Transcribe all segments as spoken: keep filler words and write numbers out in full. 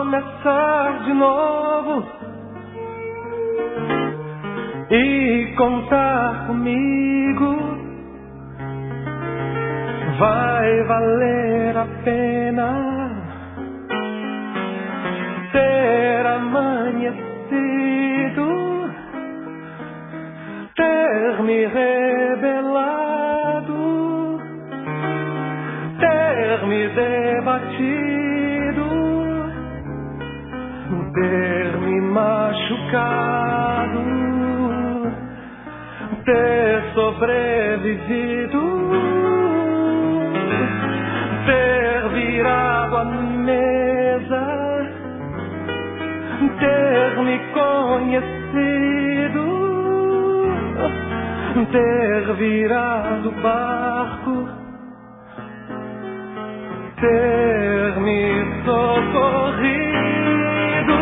começar de novo e contar comigo. Vai valer a pena ter amanhecido, ter me rebelado, ter me debatido, ter me machucado, ter sobrevivido, ter virado a mesa, ter me conhecido, ter virado o barco, ter me socorrido,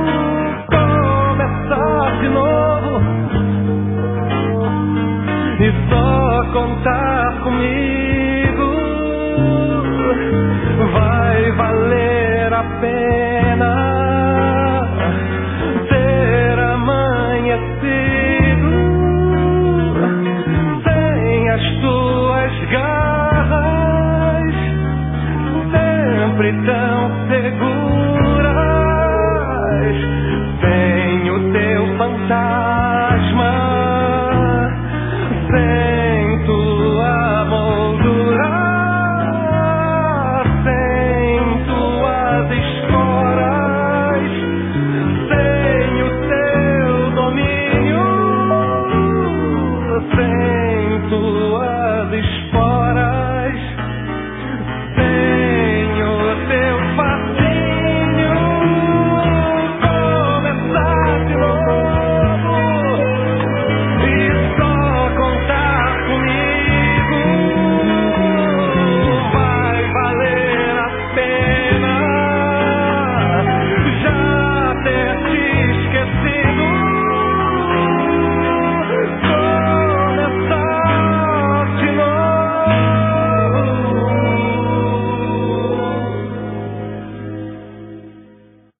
começar de novo e só contar comigo. Vai valer a pena ter amanhecido sem as tuas garras, sempre tão seguro.